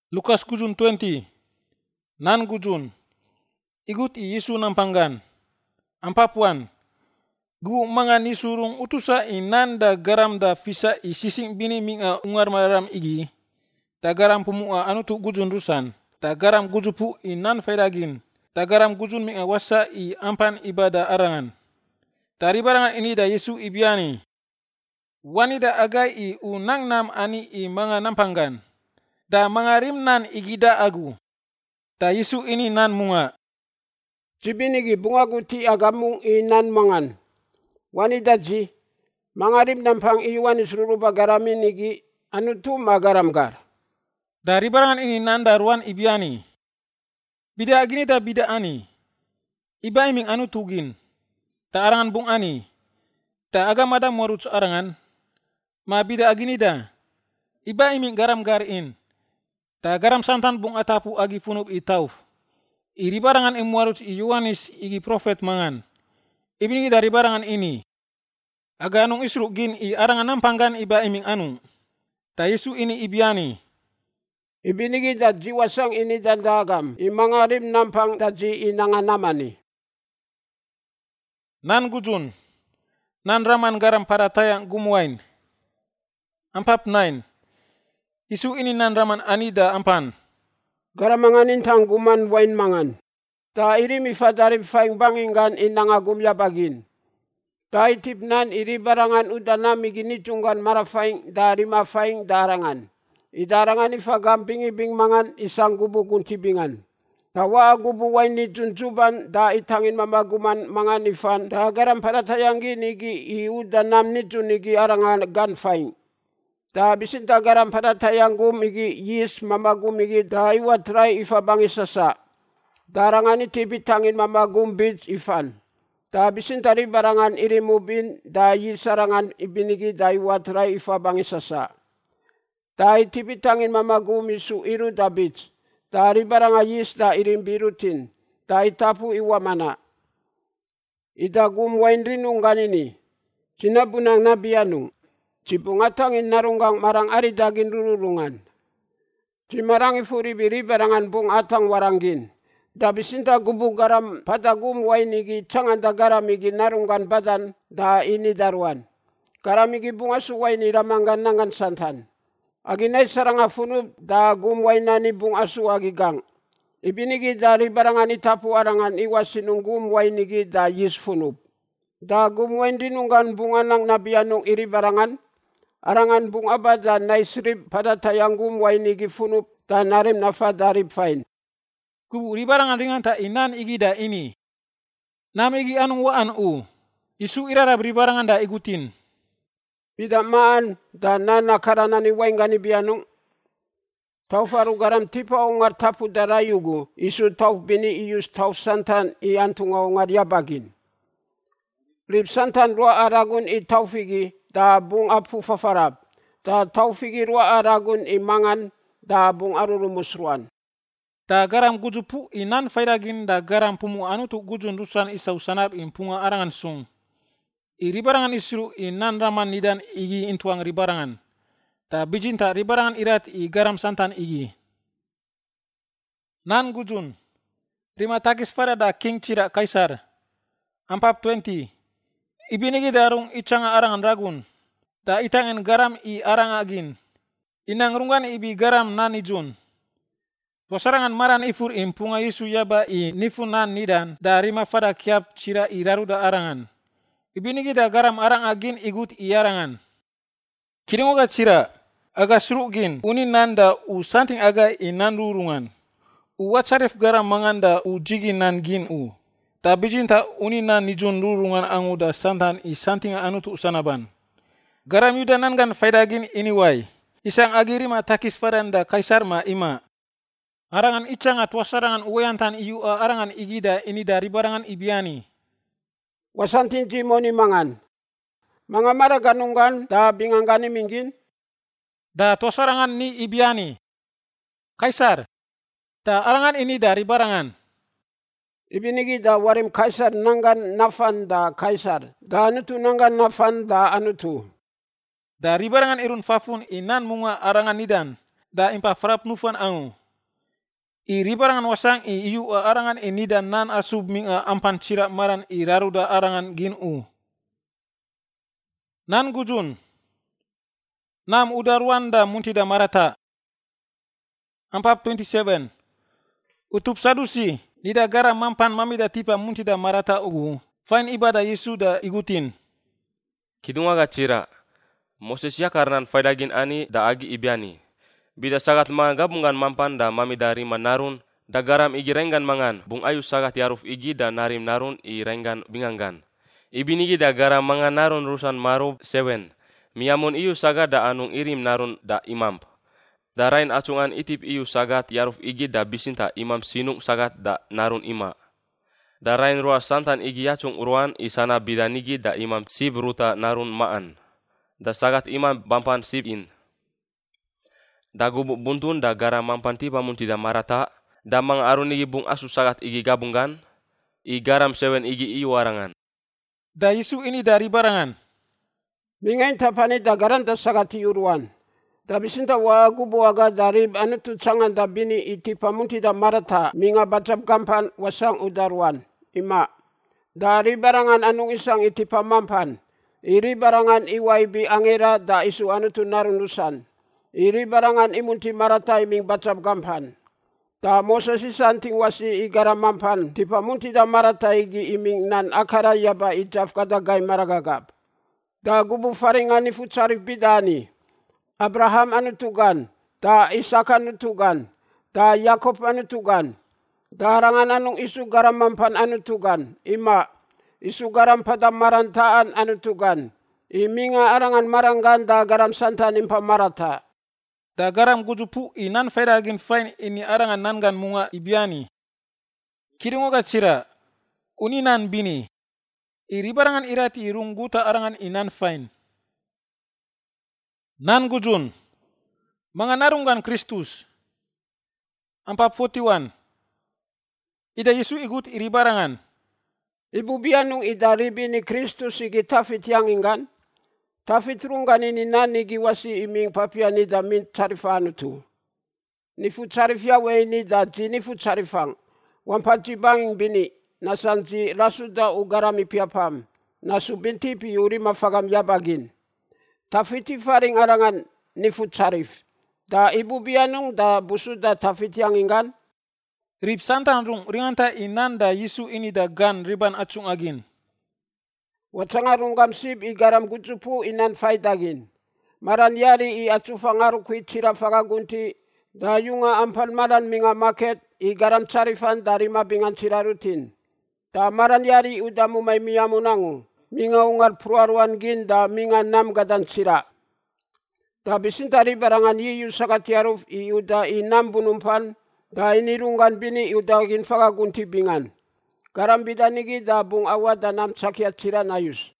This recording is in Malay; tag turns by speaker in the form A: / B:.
A: Lukas gujun 20. Nan gujun. Igut i Yesu nampanggan. Ampapuan. Gu mangan isurung utusa inan da garam da fisa i sising bini minga ungar mararam igi. Ta garam pumua anu tu gujun rusan. Ta garam gujupu inan faidagin. Ta garam gujun minga wasa i ampan ibada arangan. Tari barangan ini da Yesu ibiani. Wanida agai i unang nam ani i mga nampanggan. Da mangarim nan igida agu. Ta Yesu ini nan munga.
B: Jibinigi bungagu ti agamung inan mangan. Wanida ji, mangarim nampang iwan seluruh bagaramin igi anu tu magaramgar.
A: Dari barangan ini nan daruan ibiani. Bida agini da bida ani. Iba iming anu tugin. Ta arangan bung ani. Ta agamada moruts arangan. Ma bida agini da. Iba iming garam garin. Ta garam santan bung atapu agi funuk itauf. Iri barangan imuaruts i Yohanes igi profet mangan. Ibini dari barangan ini. Aga anong isru gin i arangan nampanggan iba iming anu. Ta Yesu ini ibiani.
B: Ibinigi da jiwasang ini dan dagam. Imangarim nampang da ji inanganamani.
A: Nan gujun. Nan raman garam para tayang gumuain. 49. Isu ini nan raman anida ampan.
B: Garamanganin tangguman wain mangan. Ta iri mifadarib faing banginggan inangagum yabagin. Ta itipnan iri barangan udana migini tunggan marafaing dari mafaing darangan. Idarangan ifagamping ibing mangan isang gubu kuntibingan. Tawa gubu wain ni tunjuban da itangin mamaguman mangan ifan. Da garam pada tayanggi nigi iudanam ni tunigi arangan gan faing. Da bisin ta garam pada tayanggum igi yis mamagum igi da iwatrai ifa bangi sasa. Darangan iti bitangin mamagum bid ifan. Da bisin tari barangan iri mubin da yis sarangan ibinigi da iwatrai ifa bangi sasa. Da iti bitangin mamagum isu iru da bid. Da ri baranga yis da irim birutin. Da itapu iwamana. Idagum wain rinunggan ini. Sinabunang nabianung. Cipungatangin narunggang marang ari dagin rururungan. Cimarangi furi biri barangan bung atang waranggin. Dabisinta gubu garam patagum wainigi cangan da garam igi narunggan badan da ini daruan. Garam igi bunga suwaini ramanggan nangan santan. Aginay saranga funub da gum wainani bung asu agigang. Ibinigi dari barangan itapu arangan iwas sinunggum wainigi da yis funub. Da gum wain dinunggan bunga nang nabianong iri barangan. Arangan bung abada naisrib pada tayanggum wainigi funub dan narim nafa darib fain.
A: Ku ribarangan ringan ta inan igi da ini. Nam igi anung waan u. Isu irara ribarangan da igutin.
B: Bidamaan dan nana karana ni waingani bianung. Tau faru garam tipa ongar tapu darayugu. Isu tau bini ius tau santan i antunga ongar yabagin. Rib santan rua aragun i tau figi. Da bung apu fafarab. Da taufigi rua aragun imangan. Da bung arurumusruan.
A: Da garam gujupu inan faidagin da garam pumu anu tu gujun rusan isau sanab impunga arangan sung. I ribarangan isru inan raman nidan igi intuang ribarangan. Da bijinta ribarangan irat i garam santan igi. Nan gujun. Rima takis fada da king cira kaisar. 20. Ibinigi darung icanga arangan ragun. Da itangen garam i arangagin. Inang rungan ibi garam nani jun. Wasarangan maran ifur impunga Yesu yaba i nifunan nidan. Da rima fada kiap cira i raruda arangan. Ibinigi da garam arangagin igut i arangan. Kiringoga cira. Aga surugin. Uni nanda u santing aga i nan rurungan. U watsarif garam manganda u jigi nan gin u. Tabijinta unina nijun rurungan angu da santan i santinga anutu usanaban. Garam yuda nangan faidagin iniwai. Isang agirima takis fadan da kaisar ma ima. Arangan icanga tuasarangan uwayantan iyu arangan igida ini dari barangan ibiani.
B: Wasantin jimoni mangan. Mangamara ganunggan da binganggani minggin.
A: Da tuasarangan ni ibiani. Kaisar. Da arangan ini dari barangan.
B: Ibinigi da warim kaisar nangan nafan da kaisar. Da anutu nangan nafan da anutu.
A: Da ribarangan irun fafun inan munga arangan nidan. da impa frap nufan angu. I ribarangan wasang i iyu arangan ini dan nan asub ming ampan cira maran i raruda arangan gin Nan gujun. Nam udaruan da munti da marata. Ampap 27. Utup sadusi. Nida garam mampan mami da tipa munti da marata ugu. Fain ibadah Yesu da igutin.
C: Kidunga gacira. Moses ya karnan faidagin ani da agi ibiani. Bida sagat gabungan mampan da mami dari manarun. Da garam igi renggan mangan. Bung ayu sagat yaruf igi da narim narun i renggan binganggan. Ibinigi da garam mangan narun rusan marub 7. Miamun iyu sagat da anung irim narun da imam. Darain acungan itip iyu sagat yaruf igi da bisinta imam sinung sagat da narun ima. Darain ruas santan igi acung uruan isana bidanigi da imam sib ruta narun maan. Da sagat imam bampan sib in. Da gubuk buntun da garam mampan tipa munti da marata. Da mang arun igi bung asu sagat igi gabunggan. I garam 7 igi iyu warangan.
A: Da Yesu ini dari barangan.
B: Mingain tapani da garan da sagat uruan. Da bisinta wagu buaga darib anu tu cangan da bini iti pamunti da marata minga bacap kampan wasang udaruan. Ima. Dari barangan anung isang iti pamampan. Iri barangan iwaibi angera da isu anu tu narunusan. Iri barangan imunti marata ming bacap kampan. Da Moses isanting wasi igara mampan. Ti pamunti da marata igi iming nan akara yaba ijaf kadagay maragagap. Da gubu faringan ifu carif bidani. Abraham anu tugan, da Ishak anu tugan, da Yakob anu tugan, da harangan anung isu garam mampan anu tugan, ima isu garam pada marantaan anu tugan, iminga arangan maranggan da garam santan impa marata.
A: Da garam gujupu inan fairagin fain ini arangan nangan munga ibiani. Kiringoga cira, uninan bini, iri barangan irati irungguta arangan inan fain. Nan gujun, manganarunggan Kristus. 41. Ida Yesu igut iri barangan.
B: Ibu bianung idaribi ni Kristus igi tafit yang inggan. Tafit runggan ini nani giwasi iming papiani da min carifanu tu. Nifu carifya we ini da jinifu carifang. Wampati banging bini. Nasanji rasuda ugarami piapam. Nasu binti piuri mafagam yabagin. Tafiti faring arangan nifu carif. Da ibu bianung da busuda tafit yang inggan.
A: Rib santan rung ringanta inan da Yesu ini da gan riban acung agin.
B: Watanga rungam sib igaram gucupu inan faidagin. Maran yari i acu fangaru kui cira fagagunti. Da yunga ampan maran minga market igaram carifan dari mabingan cira rutin. Da maran yari udamu may miyamunangu. Minga ungar pruaruan gin da minga nam gadan sira. Da bisintari barangan yiyu sagat yaruf iyu da inam bunumpan. Da inirunggan bini iyu da gin fagagunti bingan. Garam bidanigi da bung awa da nam sakiat sira nayus.